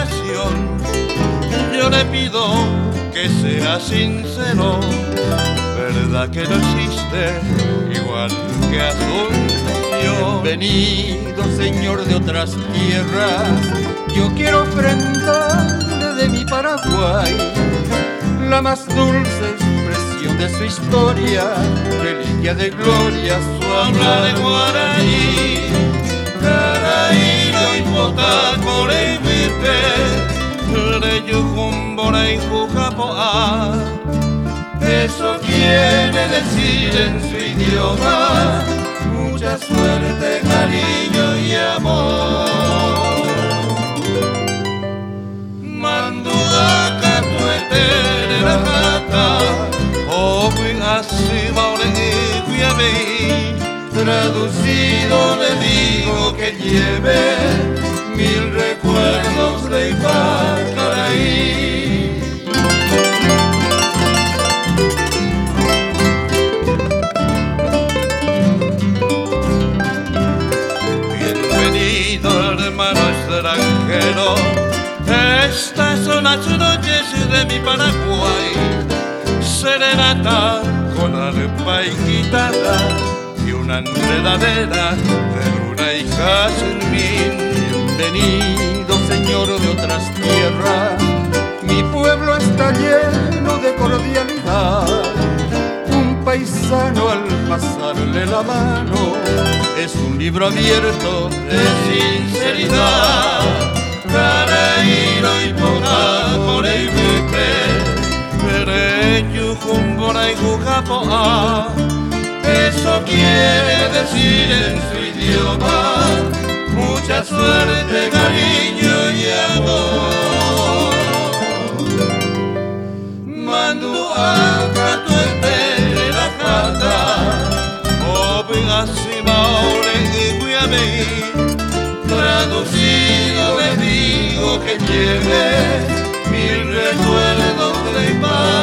ocasión yo le pido que sea sincero. Verdad que no existe igual que Asunción. Bienvenido, señor de otras tierras, yo quiero ofrendarle de mi Paraguay la más dulce expresión de su historia, reliquia de gloria, su Habla de guaraní, Caraíno y Potacore y Vite, Reyujumbora y Jujapoa. Eso quiere decir en su idioma mucha suerte, cariño y amor. Manduaca tuete la jata, Obi así baure y traducido le digo que lleve 1000 recuerdos de Ipacaraí. Hermano extranjero, estas son las noches de mi Paraguay. Serenata con arpa y guitarra y una enredadera de luna y jazmín. Bienvenido, señor de otras tierras, mi pueblo está lleno de cordialidad. Un paisano al pasarle la mano es un libro abierto de sinceridad. Caraíno y Potacore y Vite, Reyujumbora y Jujapoa. Eso quiere decir en su idioma mucha suerte, cariño y amor. Manduaca tuete la jata, Obi maore y Guiamey, traducido le digo que lleve 1000 recuerdos de paz.